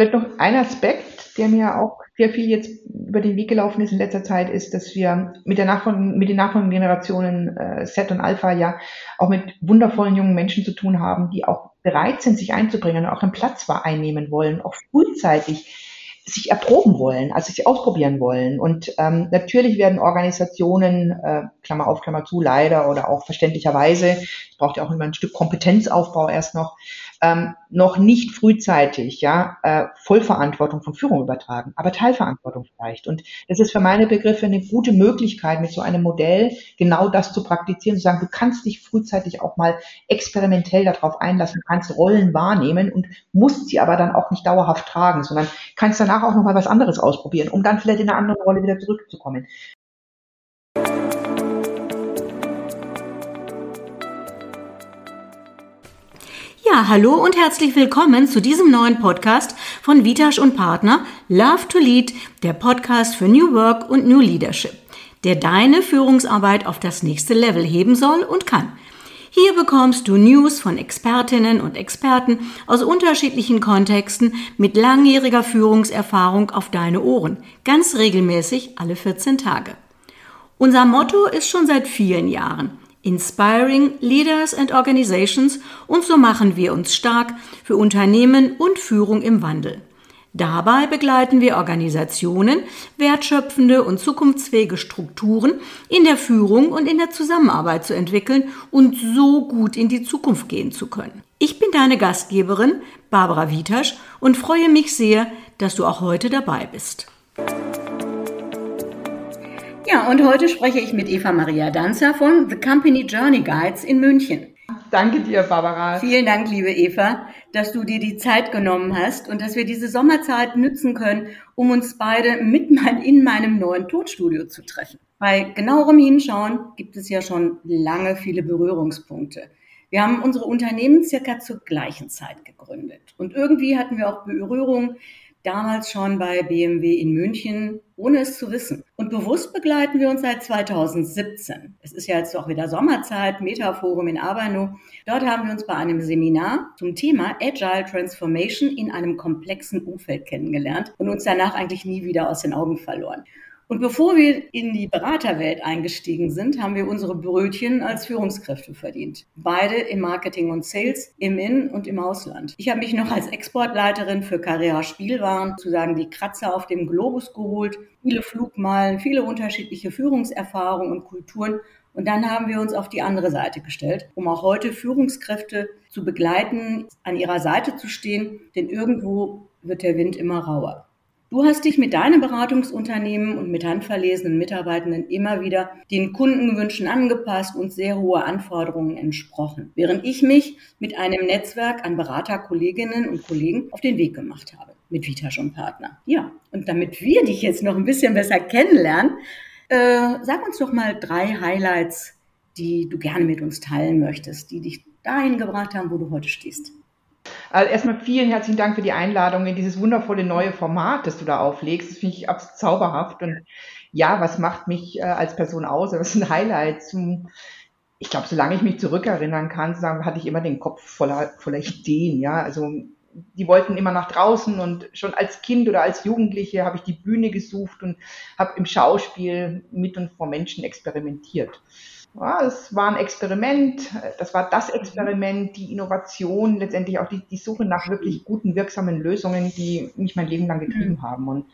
Vielleicht noch ein Aspekt, der mir auch sehr viel jetzt über den Weg gelaufen ist in letzter Zeit, ist, dass wir mit den nachfolgenden Generationen Z und Alpha ja auch mit wundervollen jungen Menschen zu tun haben, die auch bereit sind, sich einzubringen und auch einen Platz einnehmen wollen, auch frühzeitig sich erproben wollen, also sich ausprobieren wollen. Und natürlich werden Organisationen, Klammer auf, Klammer zu, leider oder auch verständlicherweise, es braucht ja auch immer ein Stück Kompetenzaufbau erst noch nicht frühzeitig Vollverantwortung von Führung übertragen, aber Teilverantwortung vielleicht. Und das ist für meine Begriffe eine gute Möglichkeit, mit so einem Modell genau das zu praktizieren, zu sagen, du kannst dich frühzeitig auch mal experimentell darauf einlassen, kannst Rollen wahrnehmen und musst sie aber dann auch nicht dauerhaft tragen, sondern kannst danach auch noch mal was anderes ausprobieren, um dann vielleicht in eine andere Rolle wieder zurückzukommen. Ja, hallo und herzlich willkommen zu diesem neuen Podcast von Vitasch und Partner Love to Lead, der Podcast für New Work und New Leadership, der deine Führungsarbeit auf das nächste Level heben soll und kann. Hier bekommst du News von Expertinnen und Experten aus unterschiedlichen Kontexten mit langjähriger Führungserfahrung auf deine Ohren, ganz regelmäßig alle 14 Tage. Unser Motto ist schon seit vielen Jahren: Inspiring Leaders and Organizations, und so machen wir uns stark für Unternehmen und Führung im Wandel. Dabei begleiten wir Organisationen, wertschöpfende und zukunftsfähige Strukturen in der Führung und in der Zusammenarbeit zu entwickeln und so gut in die Zukunft gehen zu können. Ich bin deine Gastgeberin, Barbara Vitasch, und freue mich sehr, dass du auch heute dabei bist. Ja, und heute spreche ich mit Eva Maria Danzer von The Company Journey Guides in München. Danke dir, Barbara. Vielen Dank, liebe Eva, dass du dir die Zeit genommen hast und dass wir diese Sommerzeit nützen können, um uns beide in meinem neuen Tonstudio zu treffen. Bei genauerem Hinschauen gibt es ja schon lange viele Berührungspunkte. Wir haben unsere Unternehmen circa zur gleichen Zeit gegründet. Und irgendwie hatten wir auch Berührung damals schon bei BMW in München, ohne es zu wissen. Und bewusst begleiten wir uns seit 2017. Es ist ja jetzt auch wieder Sommerzeit, Metaforum in Abernau. Dort haben wir uns bei einem Seminar zum Thema Agile Transformation in einem komplexen Umfeld kennengelernt und uns danach eigentlich nie wieder aus den Augen verloren. Und bevor wir in die Beraterwelt eingestiegen sind, haben wir unsere Brötchen als Führungskräfte verdient. Beide im Marketing und Sales, im In- und im Ausland. Ich habe mich noch als Exportleiterin für Carrera Spielwaren, sozusagen die Kratzer auf dem Globus geholt, viele Flugmeilen, viele unterschiedliche Führungserfahrungen und Kulturen. Und dann haben wir uns auf die andere Seite gestellt, um auch heute Führungskräfte zu begleiten, an ihrer Seite zu stehen, denn irgendwo wird der Wind immer rauer. Du hast dich mit deinem Beratungsunternehmen und mit handverlesenen Mitarbeitenden immer wieder den Kundenwünschen angepasst und sehr hohe Anforderungen entsprochen, während ich mich mit einem Netzwerk an Beraterkolleginnen und Kollegen auf den Weg gemacht habe, mit Vitasch und Partner. Ja, und damit wir dich jetzt noch ein bisschen besser kennenlernen, sag uns doch mal 3 Highlights, die du gerne mit uns teilen möchtest, die dich dahin gebracht haben, wo du heute stehst. Also erstmal vielen herzlichen Dank für die Einladung in dieses wundervolle neue Format, das du da auflegst. Das finde ich absolut zauberhaft. Und ja, was macht mich als Person aus? Was sind Highlights? Ich glaube, solange ich mich zurückerinnern kann, hatte ich immer den Kopf voller Ideen. Ja, also die wollten immer nach draußen, und schon als Kind oder als Jugendliche habe ich die Bühne gesucht und habe im Schauspiel mit und vor Menschen experimentiert. Ja, es war ein Experiment, das war das Experiment, die Innovation, letztendlich auch die Suche nach wirklich guten, wirksamen Lösungen, die mich mein Leben lang getrieben haben. Und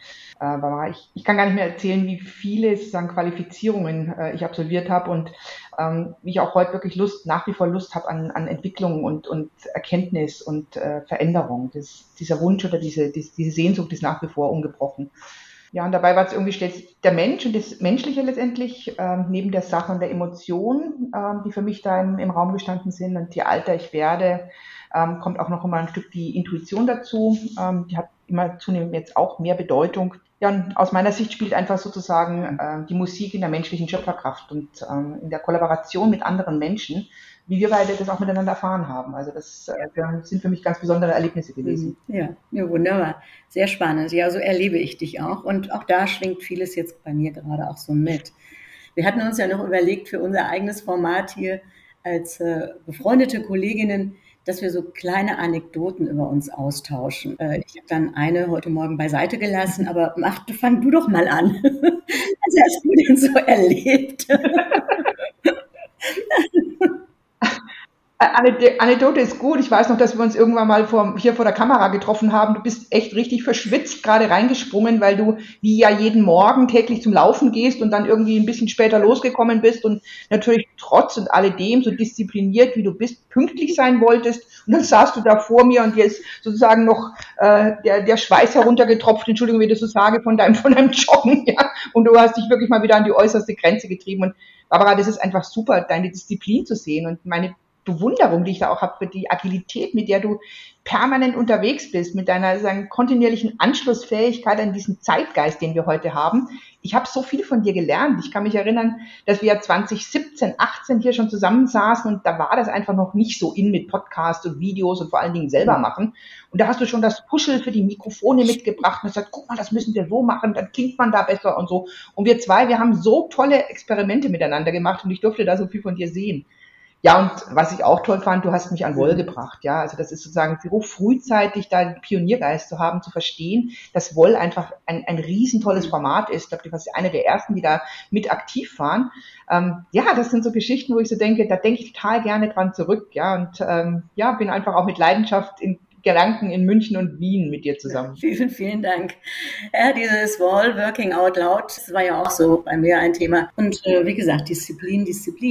ich kann gar nicht mehr erzählen, wie viele sozusagen Qualifizierungen ich absolviert habe und wie ich auch heute wirklich nach wie vor Lust habe an Entwicklung und Erkenntnis und Veränderung. Dieser Wunsch oder diese Sehnsucht ist nach wie vor ungebrochen. Ja, und dabei war es irgendwie stets der Mensch und das Menschliche letztendlich, neben der Sache und der Emotion, die für mich da im Raum gestanden sind. Und je älter ich werde, kommt auch noch immer ein Stück die Intuition dazu. Die hat immer zunehmend jetzt auch mehr Bedeutung. Ja, und aus meiner Sicht spielt einfach sozusagen die Musik in der menschlichen Schöpferkraft und in der Kollaboration mit anderen Menschen, wie wir beide das auch miteinander erfahren haben. Also das sind für mich ganz besondere Erlebnisse gewesen. Ja, wunderbar. Sehr spannend. Ja, so erlebe ich dich auch. Und auch da schwingt vieles jetzt bei mir gerade auch so mit. Wir hatten uns ja noch überlegt für unser eigenes Format hier als befreundete Kolleginnen, dass wir so kleine Anekdoten über uns austauschen. Ich habe dann eine heute Morgen beiseite gelassen, aber fang du doch mal an. Was hast du denn so erlebt? Anekdote ist gut. Ich weiß noch, dass wir uns irgendwann mal hier vor der Kamera getroffen haben. Du bist echt richtig verschwitzt, gerade reingesprungen, weil du wie ja jeden Morgen täglich zum Laufen gehst und dann irgendwie ein bisschen später losgekommen bist und natürlich trotz und alledem so diszipliniert, wie du bist, pünktlich sein wolltest. Und dann saßt du da vor mir und dir ist sozusagen noch der Schweiß heruntergetropft, Entschuldigung, wie ich das so sage, von deinem Joggen. Ja? Und du hast dich wirklich mal wieder an die äußerste Grenze getrieben. Und Barbara, das ist einfach super, deine Disziplin zu sehen und meine Bewunderung, die ich da auch habe, für die Agilität, mit der du permanent unterwegs bist, mit deiner kontinuierlichen Anschlussfähigkeit an diesen Zeitgeist, den wir heute haben. Ich habe so viel von dir gelernt. Ich kann mich erinnern, dass wir 2017, 18 hier schon zusammensaßen und da war das einfach noch nicht so in mit Podcasts und Videos und vor allen Dingen selber machen. Und da hast du schon das Puschel für die Mikrofone mitgebracht und gesagt, guck mal, das müssen wir so machen, dann klingt man da besser und so. Und wir zwei, wir haben so tolle Experimente miteinander gemacht und ich durfte da so viel von dir sehen. Ja, und was ich auch toll fand, du hast mich an Woll gebracht, ja. Also das ist sozusagen so frühzeitig da den Pioniergeist zu haben, zu verstehen, dass Woll einfach ein riesentolles Format ist. Ich glaube, du warst eine der ersten, die da mit aktiv waren. Ja, das sind so Geschichten, wo ich so denke, da denke ich total gerne dran zurück, ja. Und ja, bin einfach auch mit Leidenschaft in Gedanken in München und Wien mit dir zusammen. Vielen, vielen Dank. Ja, dieses Woll, Working Out Loud, das war ja auch so bei mir ein Thema. Und wie gesagt, Disziplin,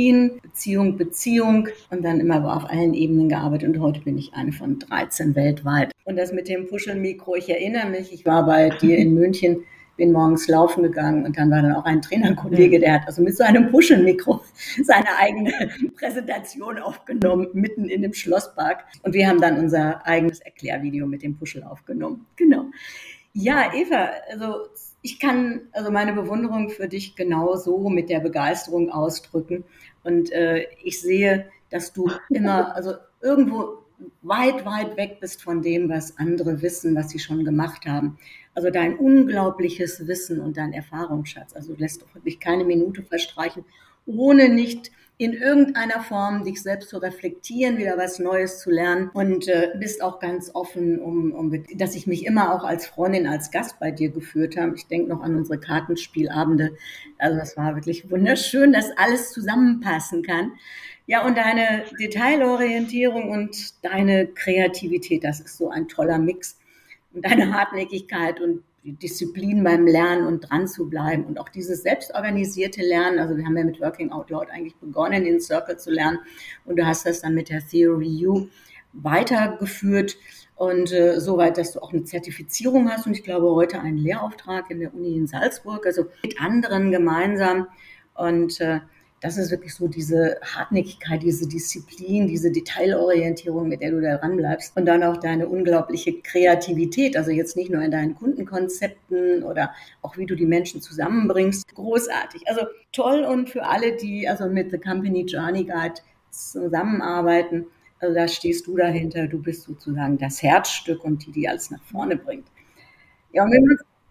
Beziehung und dann immer auf allen Ebenen gearbeitet. Und heute bin ich eine von 13 weltweit. Und das mit dem Puschelmikro, ich erinnere mich, ich war bei dir in München, bin morgens laufen gegangen und dann war dann auch ein Trainerkollege, der hat also mit so einem Puschelmikro seine eigene Präsentation aufgenommen, mitten in dem Schlosspark. Und wir haben dann unser eigenes Erklärvideo mit dem Puschel aufgenommen. Genau. Ja, Eva, also ich kann also meine Bewunderung für dich genauso mit der Begeisterung ausdrücken. Und ich sehe, dass du immer, also irgendwo weit, weit weg bist von dem, was andere wissen, was sie schon gemacht haben. Also dein unglaubliches Wissen und dein Erfahrungsschatz. Also du lässt doch wirklich keine Minute verstreichen, ohne nicht in irgendeiner Form dich selbst zu reflektieren, wieder was Neues zu lernen und bist auch ganz offen, dass ich mich immer auch als Freundin, als Gast bei dir geführt habe. Ich denke noch an unsere Kartenspielabende. Also das war wirklich wunderschön, dass alles zusammenpassen kann. Ja, und deine Detailorientierung und deine Kreativität, das ist so ein toller Mix. Und deine Hartnäckigkeit und die Disziplin beim Lernen und dran zu bleiben und auch dieses selbstorganisierte Lernen. Also wir haben ja mit Working Out Loud eigentlich begonnen, den Circle zu lernen und du hast das dann mit der Theory U weitergeführt und soweit, dass du auch eine Zertifizierung hast und ich glaube heute einen Lehrauftrag in der Uni in Salzburg, also mit anderen gemeinsam und das ist wirklich so diese Hartnäckigkeit, diese Disziplin, diese Detailorientierung, mit der du da ranbleibst. Und dann auch deine unglaubliche Kreativität, also jetzt nicht nur in deinen Kundenkonzepten oder auch wie du die Menschen zusammenbringst. Großartig. Also toll und für alle, die also mit The Company Journey Guide zusammenarbeiten, also da stehst du dahinter. Du bist sozusagen das Herzstück und die alles nach vorne bringt. Ja, und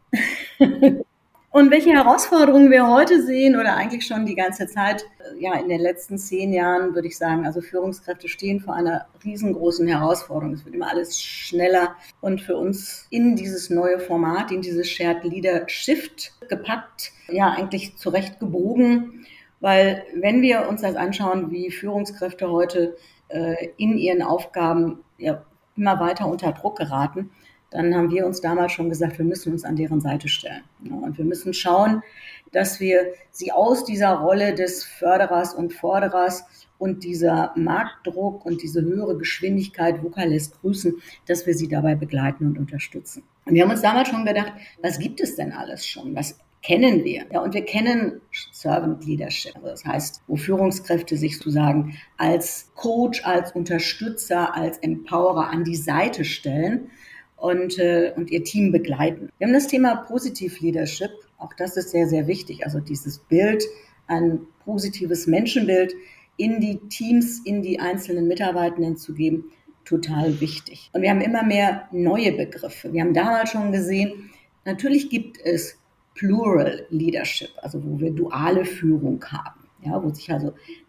Und welche Herausforderungen wir heute sehen oder eigentlich schon die ganze Zeit, ja, in den letzten 10 Jahren würde ich sagen, also Führungskräfte stehen vor einer riesengroßen Herausforderung. Es wird immer alles schneller und für uns in dieses neue Format, in dieses Shared Leadership gepackt, ja, eigentlich zurechtgebogen, weil wenn wir uns das anschauen, wie Führungskräfte heute in ihren Aufgaben ja, immer weiter unter Druck geraten, dann haben wir uns damals schon gesagt, wir müssen uns an deren Seite stellen. Und wir müssen schauen, dass wir sie aus dieser Rolle des Förderers und Forderers und dieser Marktdruck und diese höhere Geschwindigkeit, VUCA lässt grüßen, dass wir sie dabei begleiten und unterstützen. Und wir haben uns damals schon gedacht, was gibt es denn alles schon? Was kennen wir? Ja, und wir kennen Servant Leadership. Also das heißt, wo Führungskräfte sich sozusagen als Coach, als Unterstützer, als Empowerer an die Seite stellen und ihr Team begleiten. Wir haben das Thema Positive Leadership, auch das ist sehr, sehr wichtig, also dieses Bild, ein positives Menschenbild in die Teams, in die einzelnen Mitarbeitenden zu geben, total wichtig. Und wir haben immer mehr neue Begriffe. Wir haben damals schon gesehen, natürlich gibt es Plural Leadership, also wo wir duale Führung haben, ja, wo sich also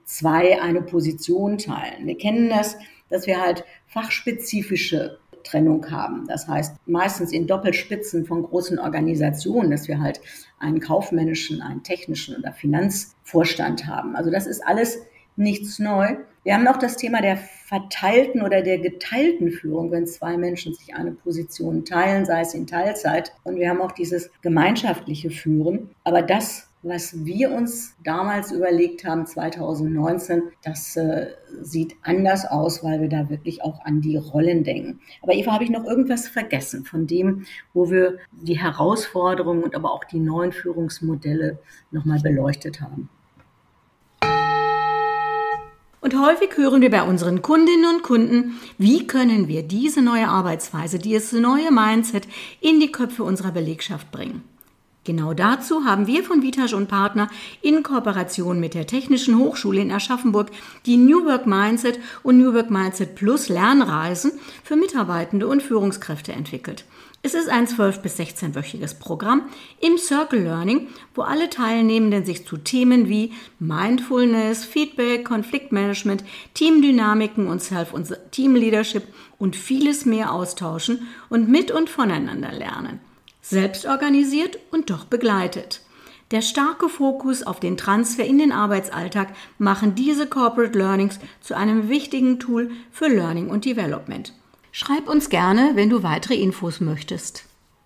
zwei eine Position teilen. Wir kennen das, dass wir halt fachspezifische Trennung haben. Das heißt, meistens in Doppelspitzen von großen Organisationen, dass wir halt einen kaufmännischen, einen technischen oder Finanzvorstand haben. Also das ist alles nichts neu. Wir haben noch das Thema der verteilten oder der geteilten Führung, wenn zwei Menschen sich eine Position teilen, sei es in Teilzeit. Und wir haben auch dieses gemeinschaftliche Führen. Aber das, was wir uns damals überlegt haben, 2019, das sieht anders aus, weil wir da wirklich auch an die Rollen denken. Aber Eva, habe ich noch irgendwas vergessen von dem, wo wir die Herausforderungen und aber auch die neuen Führungsmodelle nochmal beleuchtet haben? Und häufig hören wir bei unseren Kundinnen und Kunden, wie können wir diese neue Arbeitsweise, dieses neue Mindset in die Köpfe unserer Belegschaft bringen. Genau dazu haben wir von Vitasch und Partner in Kooperation mit der Technischen Hochschule in Aschaffenburg die New Work Mindset und New Work Mindset Plus Lernreisen für Mitarbeitende und Führungskräfte entwickelt. Es ist ein 12- bis 16-wöchiges Programm im Circle Learning, wo alle Teilnehmenden sich zu Themen wie Mindfulness, Feedback, Konfliktmanagement, Teamdynamiken und Self- und Teamleadership und vieles mehr austauschen und mit und voneinander lernen. Selbst organisiert und doch begleitet. Der starke Fokus auf den Transfer in den Arbeitsalltag machen diese Corporate Learnings zu einem wichtigen Tool für Learning und Development. Schreib uns gerne, wenn du weitere Infos möchtest.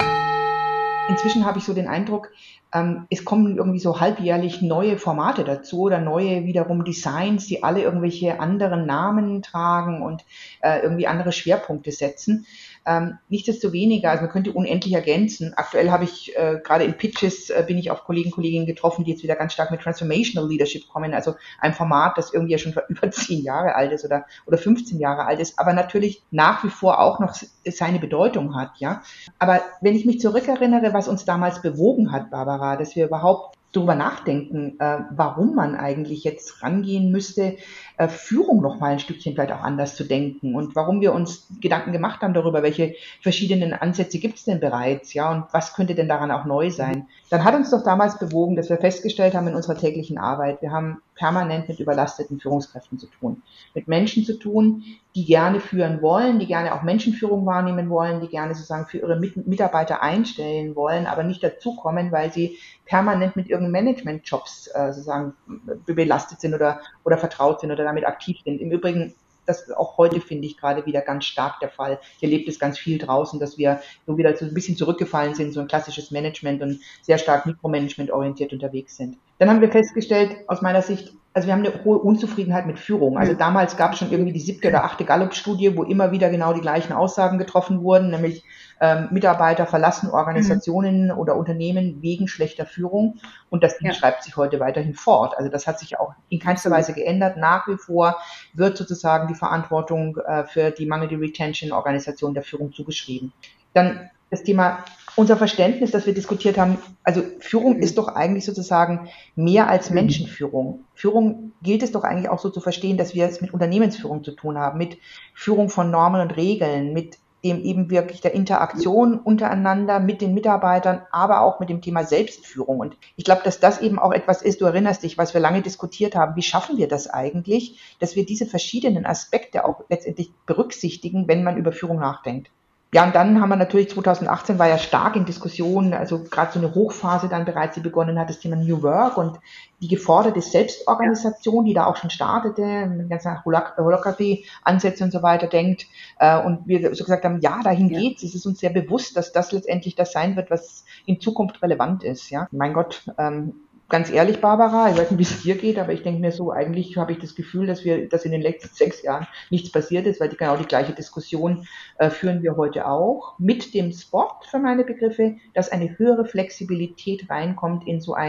Inzwischen habe ich so den Eindruck, es kommen irgendwie so halbjährlich neue Formate dazu oder neue wiederum Designs, die alle irgendwelche anderen Namen tragen und irgendwie andere Schwerpunkte setzen. Nichtsdestoweniger, also man könnte unendlich ergänzen. Aktuell habe ich gerade in Pitches bin ich auf Kolleginnen getroffen, die jetzt wieder ganz stark mit Transformational Leadership kommen, also ein Format, das irgendwie ja schon über 10 Jahre alt ist oder 15 Jahre alt ist, aber natürlich nach wie vor auch noch seine Bedeutung hat, ja. Aber wenn ich mich zurückerinnere, was uns damals bewogen hat, Barbara, dass wir überhaupt darüber nachdenken, warum man eigentlich jetzt rangehen müsste, Führung noch mal ein Stückchen vielleicht auch anders zu denken und warum wir uns Gedanken gemacht haben darüber, welche verschiedenen Ansätze gibt es denn bereits, ja, und was könnte denn daran auch neu sein. Dann hat uns doch damals bewogen, dass wir festgestellt haben in unserer täglichen Arbeit, wir haben permanent mit überlasteten Führungskräften zu tun, mit Menschen zu tun, die gerne führen wollen, die gerne auch Menschenführung wahrnehmen wollen, die gerne sozusagen für ihre Mitarbeiter einstellen wollen, aber nicht dazukommen, weil sie permanent mit irgendeinen Management-Jobs sozusagen belastet sind oder vertraut sind oder damit aktiv sind. Im Übrigen, das auch heute finde ich gerade wieder ganz stark der Fall. Ich erlebe das ganz viel draußen, dass wir so wieder so ein bisschen zurückgefallen sind, so ein klassisches Management und sehr stark Mikromanagement orientiert unterwegs sind. Dann haben wir festgestellt, aus meiner Sicht, also wir haben eine hohe Unzufriedenheit mit Führung. Also damals gab es schon irgendwie die 7. oder 8. Gallup-Studie, wo immer wieder genau die gleichen Aussagen getroffen wurden, nämlich Mitarbeiter verlassen Organisationen oder Unternehmen wegen schlechter Führung. Und das schreibt sich heute weiterhin fort. Also das hat sich auch in keinster Weise geändert. Nach wie vor wird sozusagen die Verantwortung für die mangelnde Retention Organisation der Führung zugeschrieben. Dann das Thema, unser Verständnis, das wir diskutiert haben, also Führung ist doch eigentlich sozusagen mehr als Menschenführung. Führung gilt es doch eigentlich auch so zu verstehen, dass wir es mit Unternehmensführung zu tun haben, mit Führung von Normen und Regeln, mit dem eben wirklich der Interaktion untereinander mit den Mitarbeitern, aber auch mit dem Thema Selbstführung. Und ich glaube, dass das eben auch etwas ist, du erinnerst dich, was wir lange diskutiert haben, wie schaffen wir das eigentlich, dass wir diese verschiedenen Aspekte auch letztendlich berücksichtigen, wenn man über Führung nachdenkt. Ja, und dann haben wir natürlich 2018 war ja stark in Diskussion, also gerade so eine Hochphase dann bereits, die begonnen hat, das Thema New Work und die geforderte Selbstorganisation, die da auch schon startete, mit ganzen Holacracy-Ansätze und so weiter denkt. Und wir so gesagt haben, ja, dahin geht's. Es ist uns sehr bewusst, dass das letztendlich das sein wird, was in Zukunft relevant ist. Ja, mein Gott, ganz ehrlich, Barbara, ich weiß nicht, wie es dir geht, aber ich denke mir so, eigentlich habe ich das Gefühl, dass in den letzten 6 Jahren nichts passiert ist, weil genau die gleiche Diskussion führen wir heute auch. Mit dem Spot für meine Begriffe, dass eine höhere Flexibilität reinkommt in so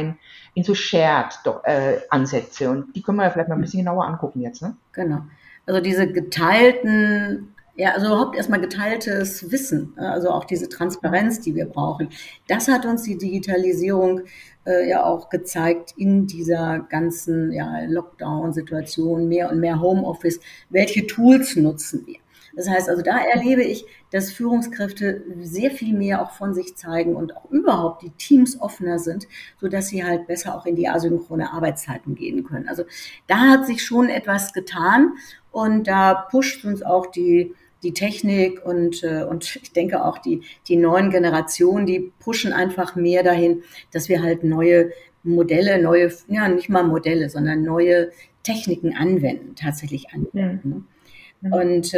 Shared-Ansätze. Und die können wir ja vielleicht mal ein bisschen genauer angucken jetzt, ne? Genau. Also diese geteilten, also überhaupt erstmal geteiltes Wissen, also auch diese Transparenz, die wir brauchen. Das hat uns die Digitalisierung ja auch gezeigt in dieser ganzen Lockdown-Situation, mehr und mehr Homeoffice. Welche Tools nutzen wir? Das heißt also, da erlebe ich, dass Führungskräfte sehr viel mehr auch von sich zeigen und auch überhaupt die Teams offener sind, sodass sie halt besser auch in die asynchrone Arbeitszeiten gehen können. Also da hat sich schon etwas getan und da pusht uns auch die Technik und ich denke auch die neuen Generationen, die pushen einfach mehr dahin, dass wir halt neue Modelle, ja nicht mal Modelle, sondern neue Techniken anwenden, tatsächlich anwenden. Ne? Und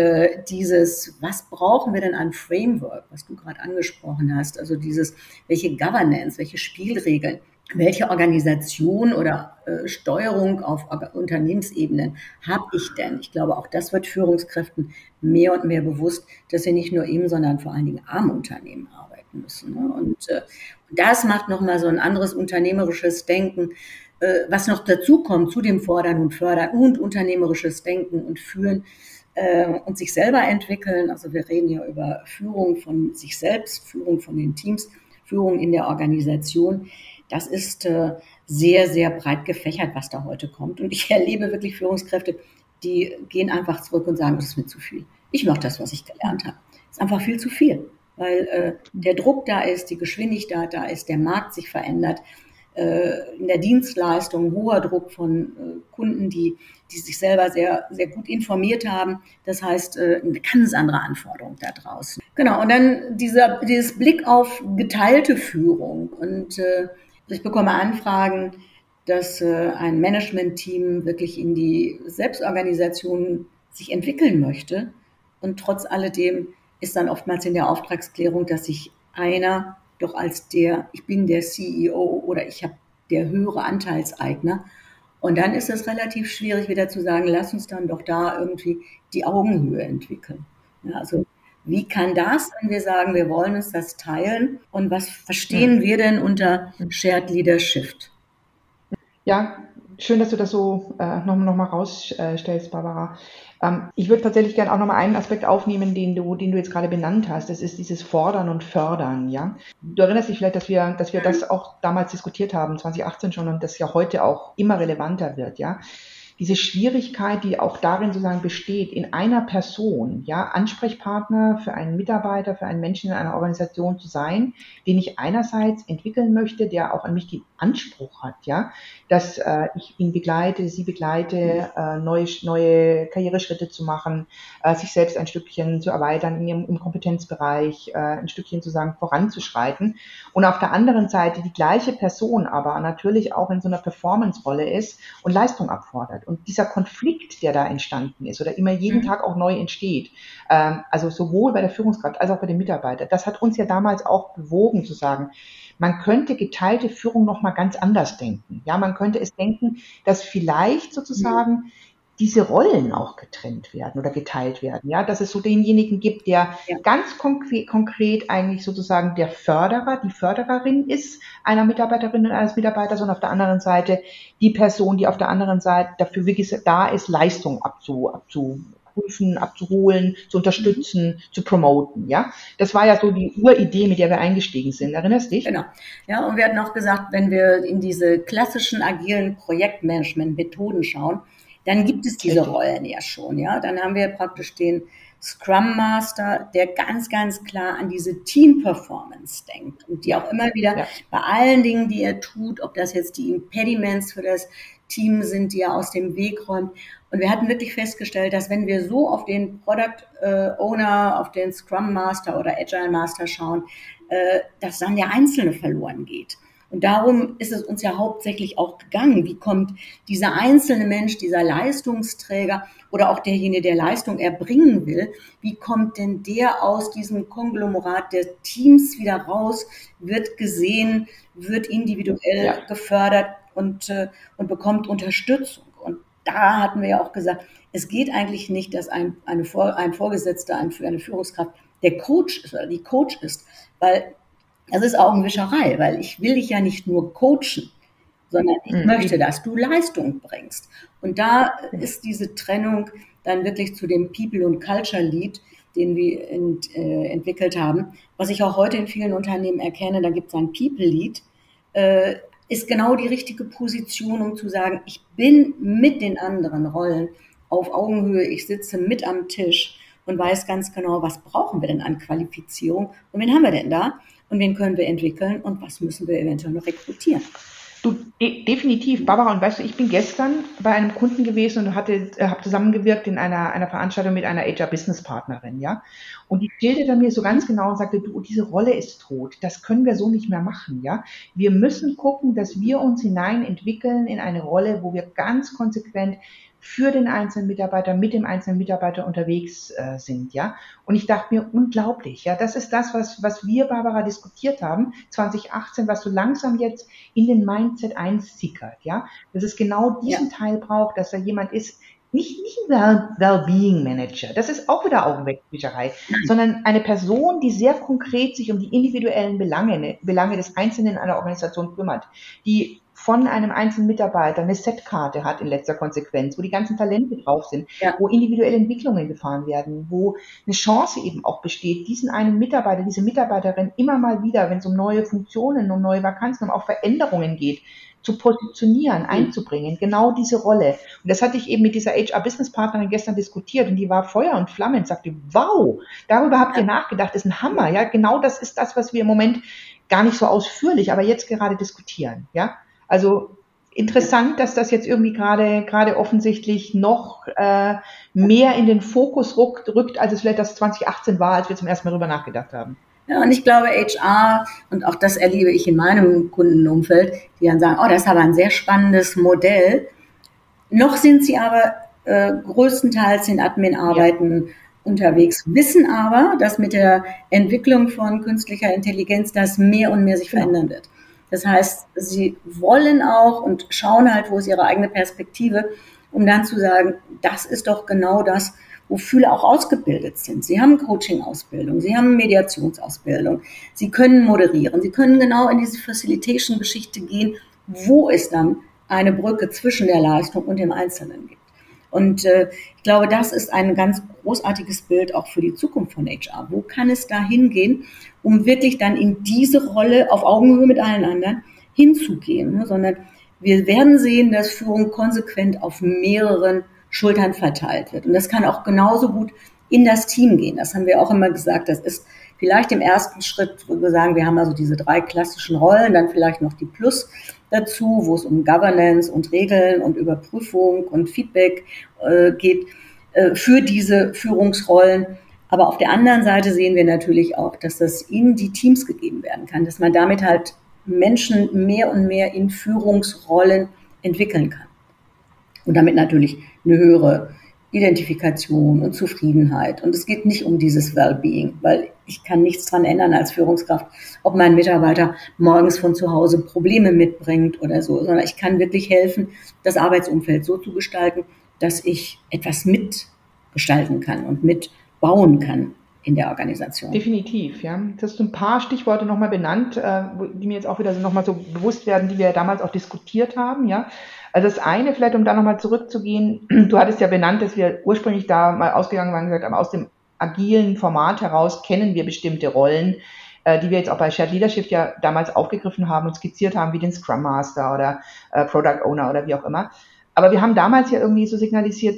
was brauchen wir denn an Framework, was du gerade angesprochen hast, also welche Governance, welche Spielregeln, welche Organisation oder Steuerung auf Unternehmensebenen habe ich denn? Ich glaube, auch das wird Führungskräften mehr und mehr bewusst, dass sie nicht nur im, sondern vor allen Dingen am Unternehmen arbeiten müssen. Ne? Und das macht nochmal so ein anderes unternehmerisches Denken, was noch dazu kommt, zu dem Fordern und Fördern und unternehmerisches Denken und Führen und sich selber entwickeln. Also wir reden hier über Führung von sich selbst, Führung von den Teams, Führung in der Organisation. Das ist sehr, sehr breit gefächert, was da heute kommt. Und ich erlebe wirklich Führungskräfte, die gehen einfach zurück und sagen, das ist mir zu viel. Ich mache das, was ich gelernt habe. Das ist einfach viel zu viel, weil der Druck da ist, die Geschwindigkeit da ist, der Markt sich verändert. In der Dienstleistung hoher Druck von Kunden, die sich selber sehr, sehr gut informiert haben. Das heißt, eine ganz andere Anforderung da draußen. Genau, und dann dieses Blick auf geteilte Führung. Und ich bekomme Anfragen, dass ein Management-Team wirklich in die Selbstorganisation sich entwickeln möchte. Und trotz alledem ist dann oftmals in der Auftragsklärung, dass sich einer doch ich bin der CEO oder ich habe der höhere Anteilseigner. Und dann ist es relativ schwierig wieder zu sagen, lass uns dann doch da irgendwie die Augenhöhe entwickeln. Ja, also wie kann das, wenn wir sagen, wir wollen uns das teilen und was verstehen wir denn unter Shared Leadership? Ja, schön, dass du das so noch mal rausstellst, Barbara. Ich würde tatsächlich gerne auch noch mal einen Aspekt aufnehmen, den du jetzt gerade benannt hast. Das ist dieses Fordern und Fördern, ja. Du erinnerst dich vielleicht, dass wir das auch damals diskutiert haben, 2018 schon, und das ja heute auch immer relevanter wird, ja. Diese Schwierigkeit, die auch darin sozusagen besteht, in einer Person, ja, Ansprechpartner für einen Mitarbeiter, für einen Menschen in einer Organisation zu sein, den ich einerseits entwickeln möchte, der auch an mich den Anspruch hat, ja, dass ich ihn begleite, sie begleite, neue Karriereschritte zu machen, sich selbst ein Stückchen zu erweitern im Kompetenzbereich, ein Stückchen sozusagen voranzuschreiten. Und auf der anderen Seite die gleiche Person aber natürlich auch in so einer Performance-Rolle ist und Leistung abfordert. Und dieser Konflikt, der da entstanden ist oder immer jeden Tag auch neu entsteht, also sowohl bei der Führungskraft als auch bei den Mitarbeitern, das hat uns ja damals auch bewogen zu sagen, man könnte geteilte Führung nochmal ganz anders denken. Ja, man könnte es denken, dass vielleicht sozusagen diese Rollen auch getrennt werden oder geteilt werden. Ja, dass es so denjenigen gibt, der ganz konkret eigentlich sozusagen der Förderer, die Fördererin ist einer Mitarbeiterin und eines Mitarbeiters und auf der anderen Seite die Person, die auf der anderen Seite dafür wirklich da ist, Leistung abzuprüfen, abzuholen, zu unterstützen, zu promoten, ja. Das war ja so die Uridee, mit der wir eingestiegen sind. Erinnerst dich? Genau. Ja, und wir hatten auch gesagt, wenn wir in diese klassischen agilen Projektmanagement-Methoden schauen, dann gibt es diese Rollen ja schon, ja. Dann haben wir praktisch den Scrum Master, der ganz, ganz klar an diese Team-Performance denkt und die auch immer wieder bei allen Dingen, die er tut, ob das jetzt die Impediments für das Team sind, die er aus dem Weg räumt. Und wir hatten wirklich festgestellt, dass wenn wir so auf den Product Owner, auf den Scrum Master oder Agile Master schauen, dass dann der Einzelne verloren geht. Und darum ist es uns ja hauptsächlich auch gegangen. Wie kommt dieser einzelne Mensch, dieser Leistungsträger oder auch derjenige, der Leistung erbringen will, wie kommt denn der aus diesem Konglomerat der Teams wieder raus, wird gesehen, wird individuell gefördert und bekommt Unterstützung. Und da hatten wir ja auch gesagt, es geht eigentlich nicht, dass ein Vorgesetzter für eine Führungskraft der Coach ist oder die Coach ist, weil das ist Augenwischerei, weil ich will dich ja nicht nur coachen, sondern ich möchte, dass du Leistung bringst. Und da ist diese Trennung dann wirklich zu dem People- und Culture-Lead, den wir entwickelt haben, was ich auch heute in vielen Unternehmen erkenne, da gibt es ein People-Lead, ist genau die richtige Position, um zu sagen, ich bin mit den anderen Rollen auf Augenhöhe, ich sitze mit am Tisch und weiß ganz genau, was brauchen wir denn an Qualifizierung und wen haben wir denn da und wen können wir entwickeln und was müssen wir eventuell noch rekrutieren. Du, definitiv, Barbara, und weißt du, ich bin gestern bei einem Kunden gewesen und habe zusammengewirkt in einer Veranstaltung mit einer HR-Business-Partnerin, ja. Und die schilderte mir so ganz genau und sagte, du, diese Rolle ist tot. Das können wir so nicht mehr machen, ja. Wir müssen gucken, dass wir uns hinein entwickeln in eine Rolle, wo wir ganz konsequent für den einzelnen Mitarbeiter, mit dem einzelnen Mitarbeiter unterwegs sind, ja. Und ich dachte mir, unglaublich, ja. Das ist das, was wir, Barbara, diskutiert haben, 2018, was so langsam jetzt in den Mindset einsickert, ja. Dass es genau diesen Teil braucht, dass da jemand ist, nicht ein Wellbeing Manager, das ist auch wieder Augenwischerei, sondern eine Person, die sehr konkret sich um die individuellen Belange des Einzelnen einer Organisation kümmert, die von einem einzelnen Mitarbeiter eine Setkarte hat in letzter Konsequenz, wo die ganzen Talente drauf sind, wo individuelle Entwicklungen gefahren werden, wo eine Chance eben auch besteht, diesen einen Mitarbeiter, diese Mitarbeiterin immer mal wieder, wenn es um neue Funktionen, um neue Vakanzen, um auch Veränderungen geht, zu positionieren, einzubringen, genau diese Rolle. Und das hatte ich eben mit dieser HR-Business-Partnerin gestern diskutiert und die war Feuer und Flamme und sagte, wow, darüber habt ihr nachgedacht, das ist ein Hammer, ja, genau das ist das, was wir im Moment gar nicht so ausführlich, aber jetzt gerade diskutieren, ja. Also interessant, dass das jetzt irgendwie gerade offensichtlich noch mehr in den Fokus rückt, als es vielleicht das 2018 war, als wir zum ersten Mal darüber nachgedacht haben. Ja, und ich glaube, HR, und auch das erlebe ich in meinem Kundenumfeld, die dann sagen, oh, das ist aber ein sehr spannendes Modell. Noch sind sie aber größtenteils in Admin-Arbeiten unterwegs, wissen aber, dass mit der Entwicklung von künstlicher Intelligenz das mehr und mehr sich verändern wird. Das heißt, sie wollen auch und schauen halt, wo ist ihre eigene Perspektive, um dann zu sagen, das ist doch genau das, wo viele auch ausgebildet sind. Sie haben Coaching-Ausbildung, sie haben Mediationsausbildung, sie können moderieren, sie können genau in diese Facilitation-Geschichte gehen, wo es dann eine Brücke zwischen der Leistung und dem Einzelnen gibt. Und ich glaube, das ist ein ganz großartiges Bild auch für die Zukunft von HR. Wo kann es da hingehen, um wirklich dann in diese Rolle auf Augenhöhe mit allen anderen hinzugehen? Ne? Sondern wir werden sehen, dass Führung konsequent auf mehreren Schultern verteilt wird. Und das kann auch genauso gut in das Team gehen. Das haben wir auch immer gesagt. Das ist vielleicht im ersten Schritt, wo wir sagen, wir haben also diese 3 klassischen Rollen, dann vielleicht noch die Plus dazu, wo es um Governance und Regeln und Überprüfung und Feedback geht für diese Führungsrollen. Aber auf der anderen Seite sehen wir natürlich auch, dass das in die Teams gegeben werden kann, dass man damit halt Menschen mehr und mehr in Führungsrollen entwickeln kann. Und damit natürlich eine höhere Identifikation und Zufriedenheit. Und es geht nicht um dieses Wellbeing, weil ich kann nichts dran ändern als Führungskraft, ob mein Mitarbeiter morgens von zu Hause Probleme mitbringt oder so, sondern ich kann wirklich helfen, das Arbeitsumfeld so zu gestalten, dass ich etwas mitgestalten kann und mitbauen kann in der Organisation. Definitiv, ja. Jetzt hast du ein paar Stichworte nochmal benannt, die mir jetzt auch wieder so nochmal so bewusst werden, die wir damals auch diskutiert haben, ja. Also das eine, vielleicht um da nochmal zurückzugehen, du hattest ja benannt, dass wir ursprünglich da mal ausgegangen waren und gesagt haben, aus dem agilen Format heraus kennen wir bestimmte Rollen, die wir jetzt auch bei Shared Leadership ja damals aufgegriffen haben und skizziert haben, wie den Scrum Master oder Product Owner oder wie auch immer. Aber wir haben damals ja irgendwie so signalisiert,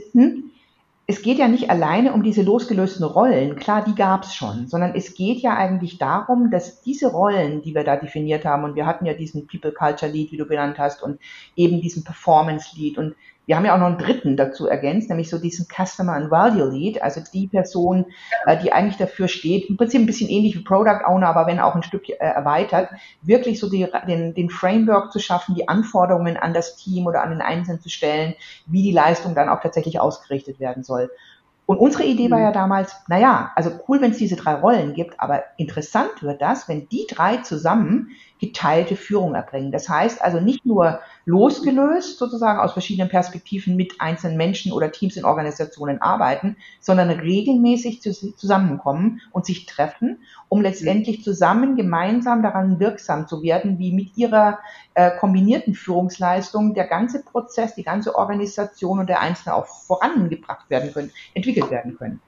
es geht ja nicht alleine um diese losgelösten Rollen, klar, die gab es schon, sondern es geht ja eigentlich darum, dass diese Rollen, die wir da definiert haben, und wir hatten ja diesen People Culture Lead, wie du benannt hast, und eben diesen Performance Lead, und wir haben ja auch noch einen dritten dazu ergänzt, nämlich so diesen Customer and Value Lead, also die Person, die eigentlich dafür steht, im Prinzip ein bisschen ähnlich wie Product Owner, aber wenn auch ein Stück erweitert, wirklich so den Framework zu schaffen, die Anforderungen an das Team oder an den Einzelnen zu stellen, wie die Leistung dann auch tatsächlich ausgerichtet werden soll. Und unsere Idee war ja damals, naja, also cool, wenn es diese 3 Rollen gibt, aber interessant wird das, wenn die 3 zusammen geteilte Führung erbringen. Das heißt also nicht nur losgelöst sozusagen aus verschiedenen Perspektiven mit einzelnen Menschen oder Teams in Organisationen arbeiten, sondern regelmäßig zusammenkommen und sich treffen, um letztendlich zusammen gemeinsam daran wirksam zu werden, wie mit ihrer kombinierten Führungsleistung der ganze Prozess, die ganze Organisation und der Einzelne auch vorangebracht werden können, entwickelt werden können.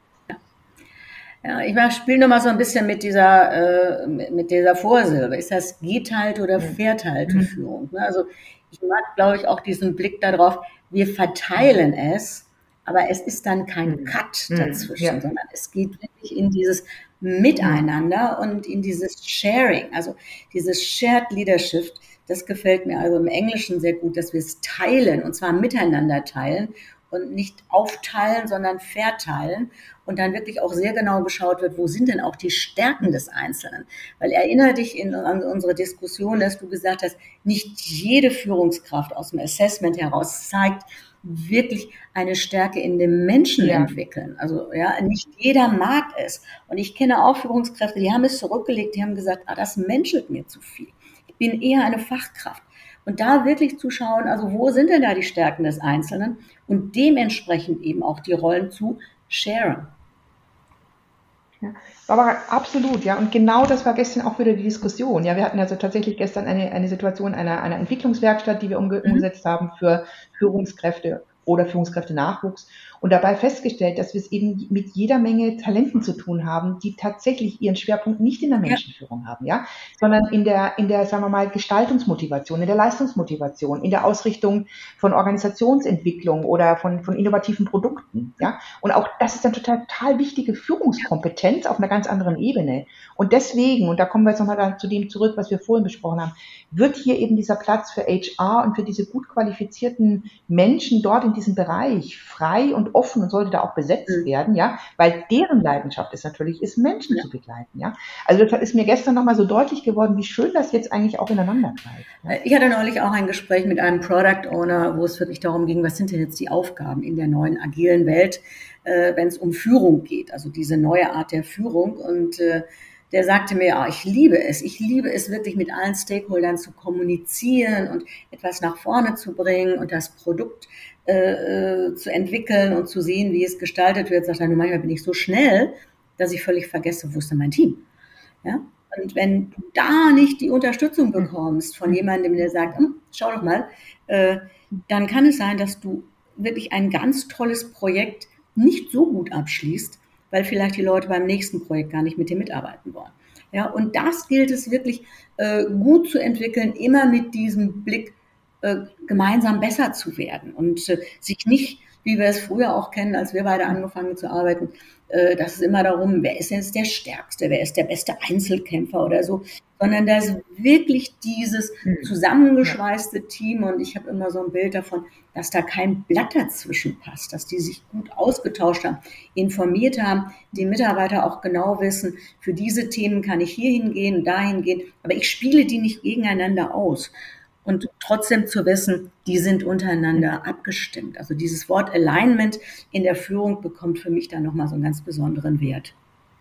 Ja, ich spiele nochmal so ein bisschen mit dieser Vorsilbe. Ist das geteilte oder verteilte Führung? Also ich mag, glaube ich, auch diesen Blick darauf, wir verteilen es, aber es ist dann kein Mhm. Cut Mhm. dazwischen, Ja. sondern es geht wirklich in dieses Mhm. Miteinander und in dieses Sharing, also dieses Shared Leadership. Das gefällt mir also im Englischen sehr gut, dass wir es teilen, und zwar miteinander teilen und nicht aufteilen, sondern verteilen, und dann wirklich auch sehr genau geschaut wird, wo sind denn auch die Stärken des Einzelnen. Weil erinnere dich an unsere Diskussion, dass du gesagt hast, nicht jede Führungskraft aus dem Assessment heraus zeigt wirklich eine Stärke in dem Menschen Ja. entwickeln. Also ja, nicht jeder mag es. Und ich kenne auch Führungskräfte, die haben es zurückgelegt, die haben gesagt, das menschelt mir zu viel. Ich bin eher eine Fachkraft. Und da wirklich zu schauen, also wo sind denn da die Stärken des Einzelnen und dementsprechend eben auch die Rollen zu sharen. Ja, aber absolut, ja. Und genau das war gestern auch wieder die Diskussion. Ja, wir hatten also tatsächlich gestern eine Situation einer Entwicklungswerkstatt, die wir Mhm. umgesetzt haben für Führungskräfte oder Führungskräftenachwuchs und dabei festgestellt, dass wir es eben mit jeder Menge Talenten zu tun haben, die tatsächlich ihren Schwerpunkt nicht in der Ja. Menschenführung haben, ja, sondern in der, sagen wir mal, Gestaltungsmotivation, in der Leistungsmotivation, in der Ausrichtung von Organisationsentwicklung oder von innovativen Produkten, ja. Und auch das ist dann total wichtige Führungskompetenz auf einer ganz anderen Ebene. Und deswegen, und da kommen wir jetzt nochmal zu dem zurück, was wir vorhin besprochen haben, wird hier eben dieser Platz für HR und für diese gut qualifizierten Menschen dort in diesem Bereich frei und offen und sollte da auch besetzt Mhm. werden, ja, weil deren Leidenschaft es natürlich ist, Menschen Ja. zu begleiten, ja. Also das ist mir gestern nochmal so deutlich geworden, wie schön das jetzt eigentlich auch ineinander greift, ja. Ich hatte neulich auch ein Gespräch mit einem Product Owner, wo es wirklich darum ging, was sind denn jetzt die Aufgaben in der neuen agilen Welt, wenn es um Führung geht, also diese neue Art der Führung. Und der sagte mir, ja, ich liebe es. Ich liebe es wirklich mit allen Stakeholdern zu kommunizieren und etwas nach vorne zu bringen und das Produkt zu entwickeln und zu sehen, wie es gestaltet wird. Sagt er, nur manchmal bin ich so schnell, dass ich völlig vergesse, wo ist denn mein Team? Ja? Und wenn du da nicht die Unterstützung bekommst von jemandem, der sagt, schau doch mal, dann kann es sein, dass du wirklich ein ganz tolles Projekt nicht so gut abschließt, weil vielleicht die Leute beim nächsten Projekt gar nicht mit dir mitarbeiten wollen. Ja, und das gilt es wirklich gut zu entwickeln, immer mit diesem Blick, gemeinsam besser zu werden und sich nicht, wie wir es früher auch kennen, als wir beide angefangen zu arbeiten, dass es immer darum, wer ist jetzt der Stärkste, wer ist der beste Einzelkämpfer oder so, sondern dass wirklich dieses Ja. zusammengeschweißte Team, und ich habe immer so ein Bild davon, dass da kein Blatt dazwischen passt, dass die sich gut ausgetauscht haben, informiert haben, die Mitarbeiter auch genau wissen, für diese Themen kann ich hier hingehen, dahin gehen, aber ich spiele die nicht gegeneinander aus. Und trotzdem zu wissen, die sind untereinander abgestimmt. Also dieses Wort Alignment in der Führung bekommt für mich dann nochmal so einen ganz besonderen Wert.